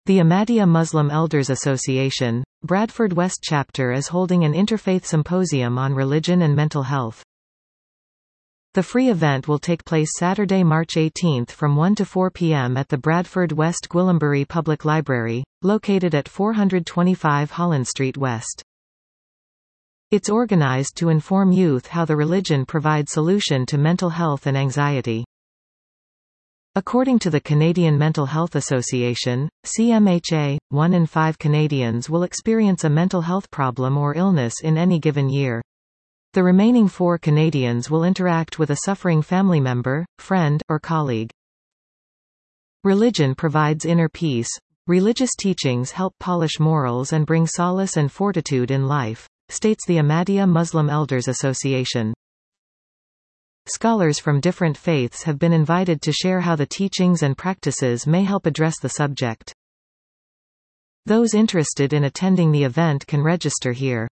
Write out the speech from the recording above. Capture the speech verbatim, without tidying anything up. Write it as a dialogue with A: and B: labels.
A: The Ahmadiyya Muslim Elders Association, Bradford West Chapter is holding an interfaith symposium on religion and mental health. The free event will take place Saturday, March eighteenth from one to four p m at the Bradford West Gwillimbury Public Library, located at four twenty-five Holland Street West. It's organized to inform youth how the religion provides solution to mental health and anxiety. According to the Canadian Mental Health Association, C M H A, one in five Canadians will experience a mental health problem or illness in any given year. The remaining four Canadians will interact with a suffering family member, friend, or colleague. Religion provides inner peace. Religious teachings help polish morals and bring solace and fortitude in life, states the Ahmadiyya Muslim Elders Association. Scholars from different faiths have been invited to share how the teachings and practices may help address the subject. Those interested in attending the event can register here.